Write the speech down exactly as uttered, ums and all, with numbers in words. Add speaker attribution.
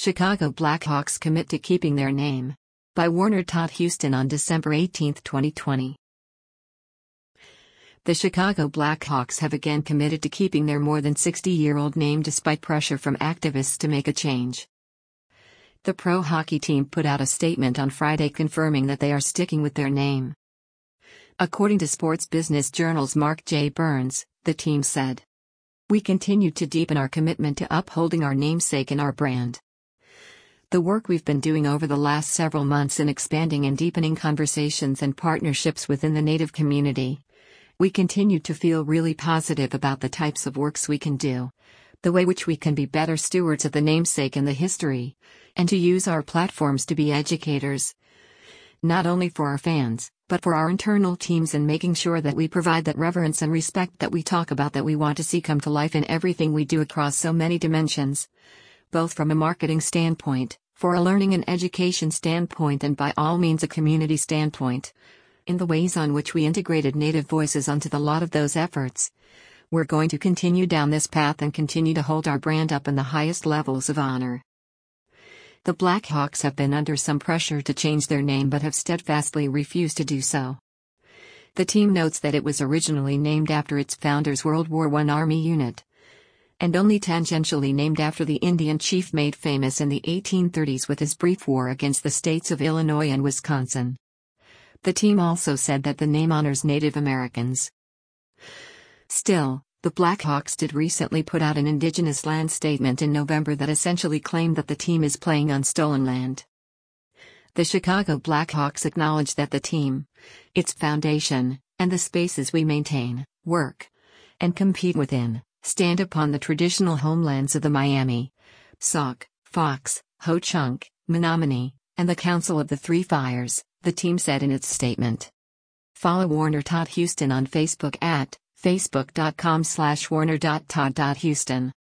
Speaker 1: Chicago Blackhawks commit to keeping their name. By Warner Todd Houston on December eighteenth, twenty twenty. The Chicago Blackhawks have again committed to keeping their more than sixty-year-old name despite pressure from activists to make a change. The pro hockey team put out a statement on Friday confirming that they are sticking with their name. According to Sports Business Journal's Mark J. Burns, the team said, "We continue to deepen our commitment to upholding our namesake and our brand. The work we've been doing over the last several months in expanding and deepening conversations and partnerships within the Native community. We continue to feel really positive about the types of works we can do, the way which we can be better stewards of the namesake and the history, and to use our platforms to be educators, not only for our fans, but for our internal teams, and making sure that we provide that reverence and respect that we talk about, that we want to see come to life in everything we do across so many dimensions, both from a marketing standpoint, for a learning and education standpoint, and by all means a community standpoint, in the ways on which we integrated Native voices onto the lot of those efforts. We're going to continue down this path and continue to hold our brand up in the highest levels of honor." The Blackhawks have been under some pressure to change their name but have steadfastly refused to do so. The team notes that it was originally named after its founder's World War One Army unit, and only tangentially named after the Indian chief made famous in the eighteen thirties with his brief war against the states of Illinois and Wisconsin. The team also said that the name honors Native Americans. Still, the Blackhawks did recently put out an indigenous land statement in November that essentially claimed that the team is playing on stolen land. The Chicago Blackhawks acknowledged that the team, its foundation, and the spaces we maintain, work, and compete within, stand upon the traditional homelands of the Miami, Sauk, Fox, Ho-Chunk, Menominee, and the Council of the Three Fires, the team said in its statement. Follow Warner Todd Houston on Facebook at facebook dot com slash warner dot todd dot houston.